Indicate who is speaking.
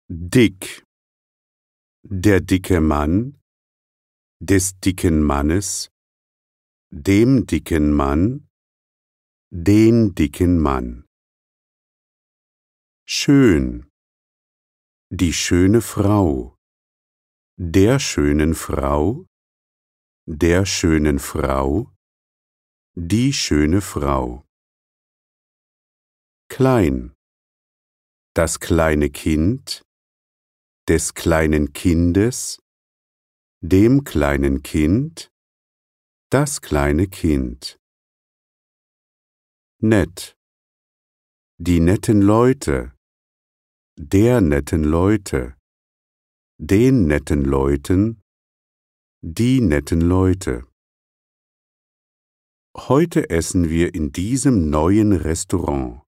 Speaker 1: Dick. Der dicke Mann, des dicken Mannes, dem dicken Mann, den dicken Mann. Schön. Die schöne Frau, der schönen Frau, der schönen Frau, die schöne Frau. Klein. Das kleine Kind, des kleinen Kindes, dem kleinen Kind, das kleine Kind. Nett. Die netten Leute, der netten Leute, den netten Leuten, die netten Leute. Heute essen wir in diesem neuen Restaurant.